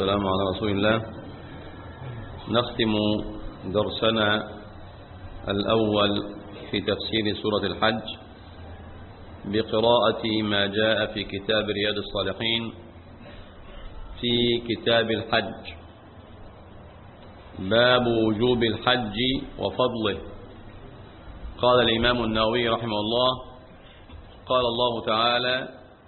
والسلام على رسول الله. نختم درسنا الأول في تفسير سورة الحج بقراءة ما جاء في كتاب رياض الصالحين في كتاب الحج، باب وجوب الحج وفضله. قال الإمام النووي رحمه الله: قال الله تعالى: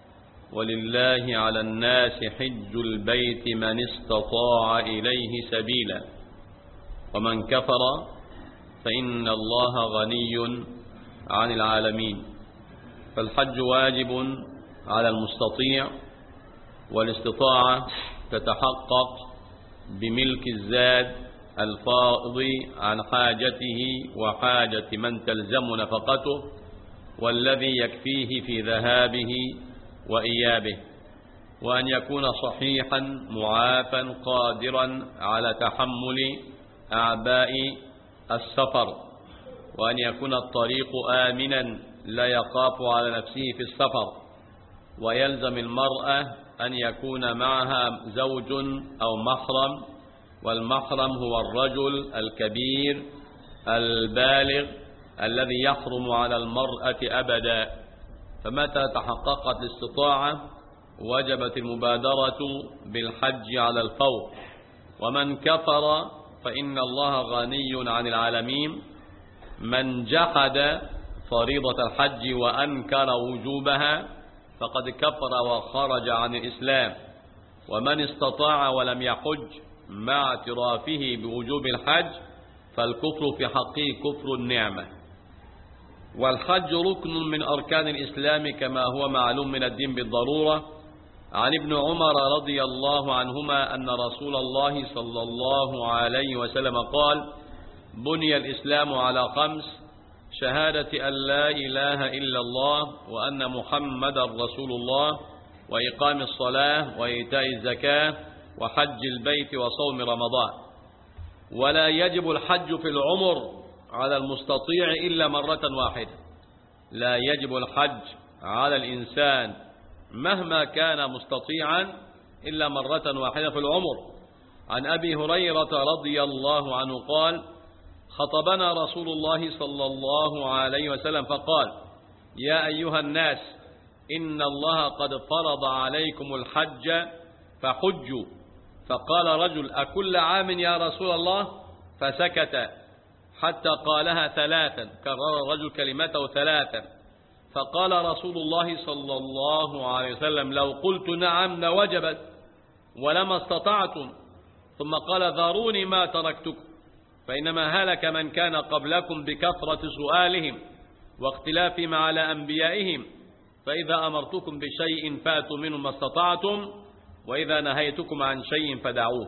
ولله على الناس حج البيت من استطاع إليه سبيلا ومن كفر فإن الله غني عن العالمين. فالحج واجب على المستطيع، والاستطاعة تتحقق بملك الزاد الفاض عن حاجته وحاجة من تلزم نفقته والذي يكفيه في ذهابه وإيابه، وأن يكون صحيحا معافا قادرا على تحمل أعباء السفر، وأن يكون الطريق آمنا لا يخاف على نفسه في السفر. ويلزم المرأة أن يكون معها زوج أو محرم، والمحرم هو الرجل الكبير البالغ الذي يحرم على المرأة أبدا. فمتى تحققت الاستطاعة وجبت المبادرة بالحج على الفور. ومن كفر فإن الله غني عن العالمين. من جحد فريضة الحج وأنكر وجوبها فقد كفر وخرج عن الإسلام. ومن استطاع ولم يحج مع اعترافه بوجوب الحج فالكفر في حقه كفر النعمة. والحج ركن من أركان الإسلام كما هو معلوم من الدين بالضرورة. عن ابن عمر رضي الله عنهما أن رسول الله صلى الله عليه وسلم قال: بني الإسلام على 5: شهادة أن لا إله إلا الله وأن محمدا رسول الله، وإقام الصلاة، وإيتاء الزكاة، وحج البيت، وصوم رمضان. ولا يجب الحج في العمر على المستطيع إلا مرة واحدة. لا يجب الحج على الإنسان مهما كان مستطيعا إلا مرة واحدة في العمر. عن أبي هريرة رضي الله عنه قال: خطبنا رسول الله صلى الله عليه وسلم فقال: يا أيها الناس، إن الله قد فرض عليكم الحج فحجوا. فقال رجل: أكل عام يا رسول الله؟ فسكت حتى قالها 3. كرر الرجل كلمته 3. فقال رسول الله صلى الله عليه وسلم: لو قلت نعم لوجبت ولما استطعتم. ثم قال: ذروني ما تركتكم، فإنما هلك من كان قبلكم بكثرة سؤالهم واختلافهم على أنبيائهم. فإذا أمرتكم بشيء فأتوا منه ما استطعتم، وإذا نهيتكم عن شيء فدعوه.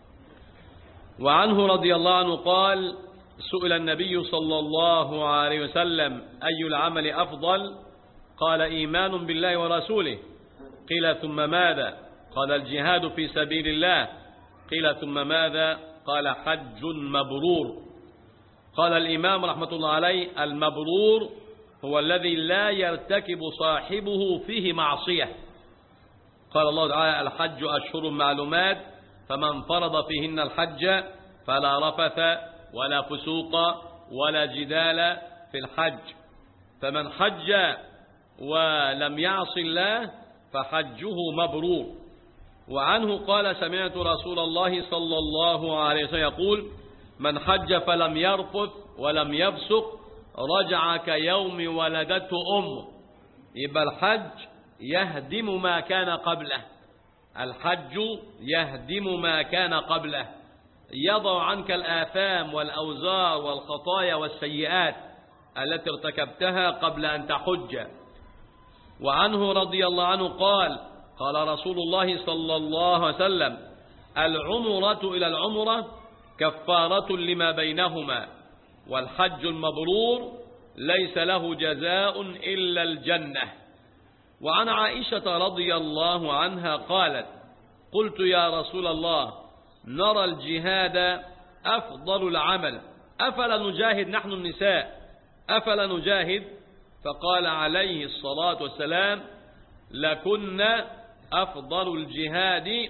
وعنه رضي الله عنه قال: سئل النبي صلى الله عليه وسلم: أي العمل أفضل؟ قال: إيمان بالله ورسوله. قيل: ثم ماذا؟ قال: الجهاد في سبيل الله. قيل: ثم ماذا؟ قال: حج مبرور. قال الإمام رحمة الله عليه: المبرور هو الذي لا يرتكب صاحبه فيه معصية. قال الله تعالى: الحج أشهر معلومات، فمن فرض فيهن الحج فلا رفث ولا فسوق ولا جدال في الحج. فمن حج ولم يعص الله فحجه مبرور. وعنه قال: سمعت رسول الله صلى الله عليه وسلم يقول: من حج فلم يرفث ولم يفسق رجع كيوم ولدته أمه. يبقى الحج يهدم ما كان قبله. الحج يهدم ما كان قبله، يضع عنك الآثام والأوزار والخطايا والسيئات التي ارتكبتها قبل أن تحج. وعنه رضي الله عنه قال: قال رسول الله صلى الله عليه وسلم: العمرة إلى العمرة كفارة لما بينهما، والحج المبرور ليس له جزاء إلا الجنة. وعن عائشة رضي الله عنها قالت: قلت يا رسول الله، نرى الجهاد أفضل العمل، أفلا نجاهد نحن النساء؟ أفلا نجاهد؟ فقال عليه الصلاة والسلام: لكن أفضل الجهاد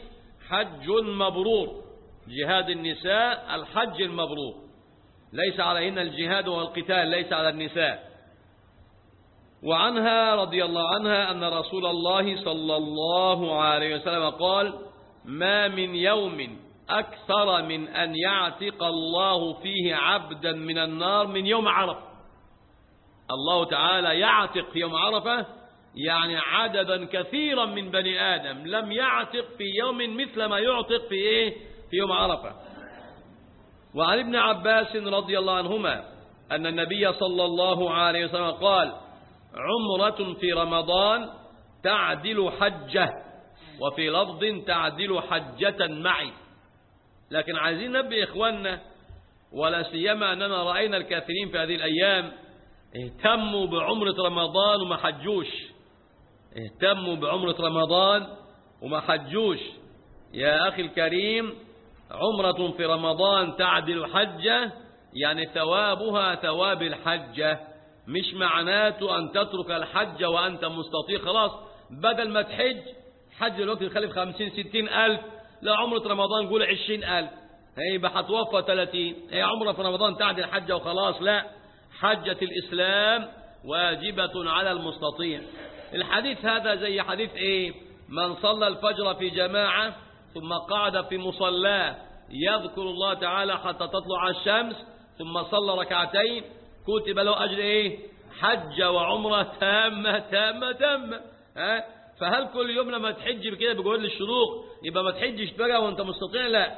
حج مبرور، جهاد النساء الحج المبرور، ليس عليهن الجهاد والقتال، ليس على النساء. وعنها رضي الله عنها أن رسول الله صلى الله عليه وسلم قال: ما من يوم أكثر من أن يعتق الله فيه عبدا من النار من يوم عرفة. الله تعالى يعتق يوم عرفة يعني عددا كثيرا من بني آدم لم يعتق في يوم مثل ما يعتق في يوم عرفة. وعن ابن عباس رضي الله عنهما أن النبي صلى الله عليه وسلم قال: عمرة في رمضان تعدل حجة، وفي لفظ تعدل حجة معي. لكن عايزين نبي إخواننا، ولا سيما أننا رأينا الكثيرين في هذه الأيام اهتموا بعمرة رمضان وما حجوش، اهتموا بعمرة رمضان وما حجوش. يا أخي الكريم، عمرة في رمضان تعدل حجة، يعني ثوابها ثواب الحجة، مش معناته أن تترك الحج وأنت مستطيع خلاص بدل ما تحج حج الوقت يخلف 50-60 ألف، لا عمرة رمضان قول 20 ألف، يبقى هتوفى 30. هي عمرة في رمضان تعدل حجة وخلاص؟ لا، حجة الإسلام واجبة على المستطيع. الحديث هذا زي حديث من صلى الفجر في جماعة ثم قعد في مصلاه يذكر الله تعالى حتى تطلع الشمس ثم صلى ركعتين كتب له أجر حج وعمرة تامة تامة تامة. فهل كل يوم لما تحج بكده بجوال الشروق يبقى ما تحجش بقى وانت مستطيع؟ لا.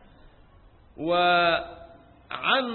وعن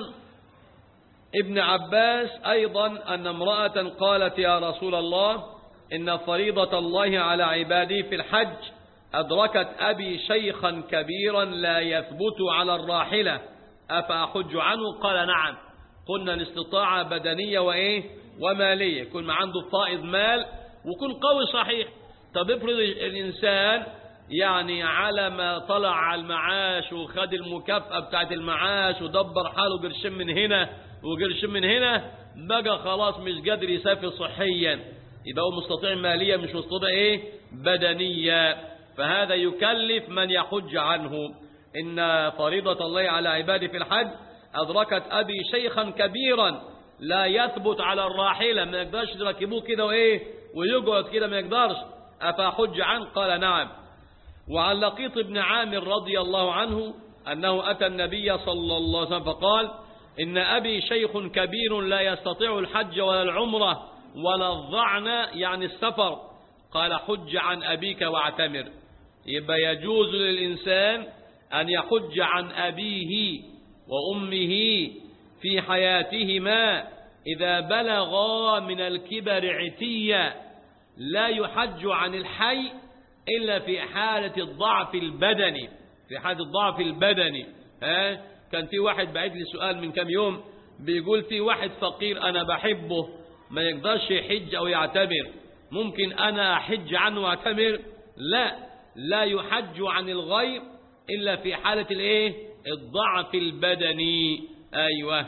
ابن عباس أيضا أن امرأة قالت: يا رسول الله، إن فريضة الله على عباده في الحج أدركت أبي شيخا كبيرا لا يثبت على الراحلة أفأحج عنه؟ قال: نعم. قلنا الاستطاعة بدنية ومالية، يكون ما عنده فائض مال ويكون قوي صحيح. طب افرض الإنسان يعني على ما طلع على المعاش وخد المكافأة بتاعت المعاش ودبر حاله قرشين من هنا وقرشين من هنا، بقى خلاص مش قادر يسافر صحيا، يبقى هو مستطيع ماليا مش مستطيع بدنيا، فهذا يكلف من يحج عنه. إن فريضة الله على عباده في الحج أدركت أبي شيخا كبيرا لا يثبت على الراحلة، ما يقدرش يركبوه كده ويقعد كده، ما يقدرش، أفأحج عنه؟ قال: نعم. وعن لقيط بن عامر رضي الله عنه أنه أتى النبي صلى الله عليه وسلم فقال: إن أبي شيخ كبير لا يستطيع الحج ولا العمرة ولا الظعن، يعني السفر. قال: حج عن أبيك واعتمر. يبقى يجوز للإنسان أن يحج عن أبيه وأمه في حياتهما إذا بلغا من الكبر عتيا، لا يحج عن الحي إلا في حالة الضعف البدني، في حالة الضعف البدني. كان في واحد بعت لي سؤال من كم يوم بيقول: في واحد فقير أنا بحبه ما يقدرش يحج أو يعتمر، ممكن أنا أحج عنه واعتمر؟ لا يحج عن الغير إلا في حالة الضعف البدني. أيوة.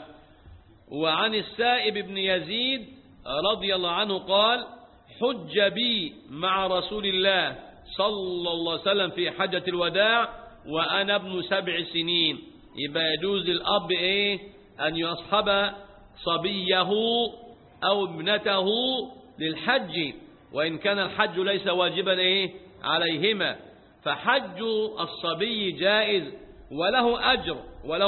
وعن السائب بن يزيد رضي الله عنه قال: حج بي مع رسول الله صلى الله عليه وسلم في حجة الوداع وأنا ابن 7 سنين. يبقى يجوز للأب أن يصحب صبيه أو ابنته للحج، وإن كان الحج ليس واجبا عليهما، فحج الصبي جائز وله أجر،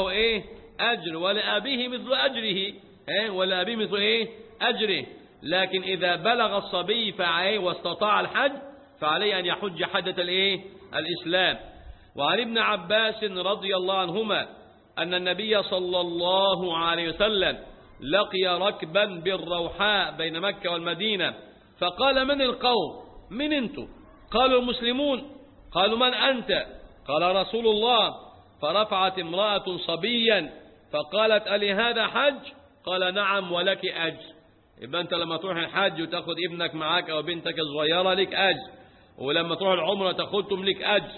أجر، ولأبيه مثل أجره، ولأبيه مثل أجره. لكن إذا بلغ الصبي واستطاع الحج فعليه أن يحج حجة الإسلام. وعن ابن عباس رضي الله عنهما أن النبي صلى الله عليه وسلم لقي ركبا بالروحاء بين مكة والمدينة، فقال: من القوم؟ من أنتم؟ قالوا: المسلمون. قالوا: من أنت؟ قال: رسول الله. فرفعت امرأة صبيا فقالت: ألي هذا حج؟ قال: نعم ولك أجر. يبقى أنت لما تروح الحج وتأخذ ابنك معك أو بنتك الصغيرة لك أجر، ولما تروح العمرة تأخذهم لك أجر.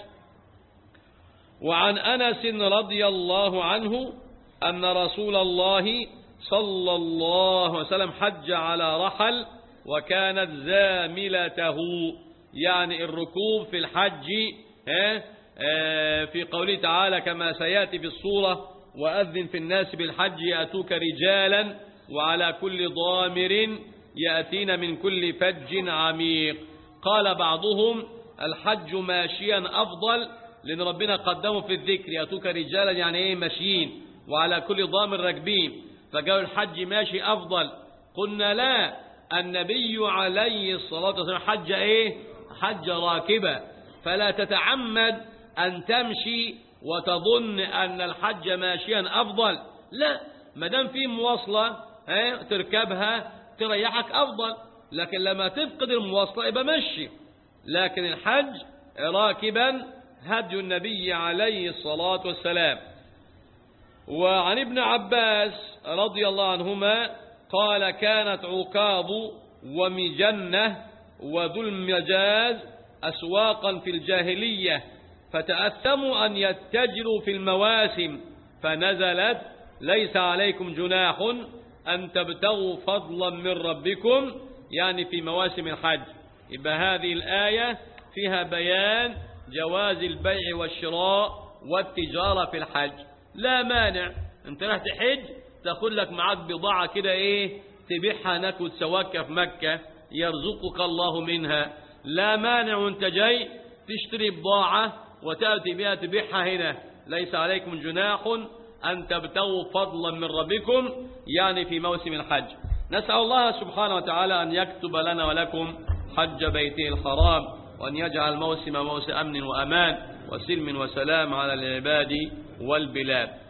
وعن أنس رضي الله عنه أن رسول الله صلى الله عليه وسلم حج على رحل وكانت زاملته، يعني الركوب في الحج في قوله تعالى كما سيأتي في الصورة وأذن في الناس بالحج يأتوك رجالا وعلى كل ضامر يأتين من كل فج عميق. قال بعضهم الحج ماشيا أفضل لأن ربنا قدمه في الذكر يأتوك رجالا يعني إيه ماشيين وعلى كل ضامر راكبين فقالوا الحج ماشي أفضل. قلنا لا، النبي عليه الصلاة والسلام حج إيه؟ حج راكبة، فلا تتعمد أن تمشي وتظن أن الحج ماشيا أفضل، لا، مدام في مواصلة تركبها تريحك أفضل، لكن لما تفقد المواصلة يبقى مشي. لكن الحج راكبا هدي النبي عليه الصلاة والسلام. وعن ابن عباس رضي الله عنهما قال كانت عكاظ ومجنة وذو المجاز أسواقا في الجاهلية فتأثموا أن يتجروا في المواسم فنزلت ليس عليكم جناح أن تبتغوا فضلا من ربكم، يعني في مواسم الحج. يبقى هذه الآية فيها بيان جواز البيع والشراء والتجارة في الحج. لا مانع انت راح تحج تاخد لك معاك بضاعة كده ايه تبيعها هناك وتسواك في مكة يرزقك الله منها، لا مانع وانت جاي تشتري بضاعة وتأتي بها تبيعها هنا، ليس عليكم جناح أن تبتغوا فضلا من ربكم، يعني في موسم الحج. نسأل الله سبحانه وتعالى أن يكتب لنا ولكم حج بيته الحرام، وأن يجعل موسم أمن وأمان وسلم وسلام على العباد والبلاد.